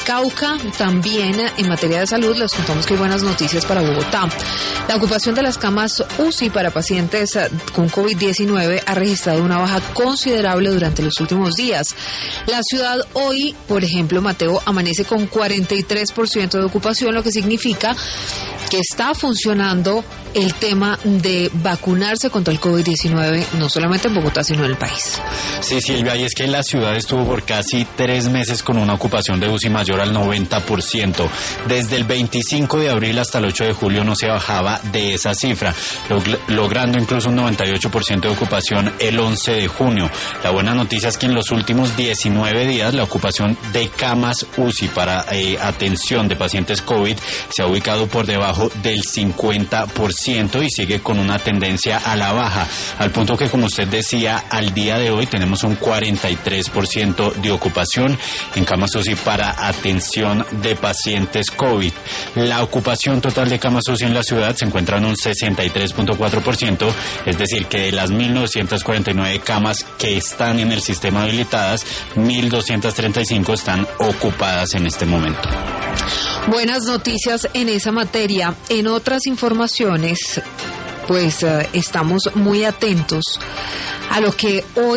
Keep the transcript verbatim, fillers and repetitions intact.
Cauca, también en materia de salud, les contamos que hay buenas noticias para Bogotá. La ocupación de las camas U C I para pacientes con COVID diecinueve ha registrado una baja considerable durante los últimos días. La ciudad hoy, por ejemplo, Mateo, amanece con cuarenta y tres por ciento de ocupación, lo que significa que está funcionando el tema de vacunarse contra el COVID diecinueve, no solamente en Bogotá, sino en el país. Sí, Silvia, y es que la ciudad estuvo por casi tres meses con una ocupación de U C I mayor al noventa por ciento. Desde el veinticinco de abril hasta el ocho de julio no se bajaba de esa cifra, log- logrando incluso un noventa y ocho por ciento de ocupación el once de junio. La buena noticia es que en los últimos diecinueve días la ocupación de camas U C I para eh, atención de pacientes COVID se ha ubicado por debajo del cincuenta por ciento y sigue con una tendencia a la baja, al punto que, como usted decía, al día de hoy tenemos un cuarenta y tres por ciento de ocupación en camas U C I para atención de pacientes COVID. La ocupación total de camas U C I en la ciudad se encuentra en un sesenta y tres punto cuatro por ciento, es decir, que de las mil novecientas cuarenta y nueve camas que están en el sistema habilitadas, mil doscientas treinta y cinco están ocupadas en este momento. Buenas noticias en esa materia. En otras informaciones, pues uh, estamos muy atentos a lo que hoy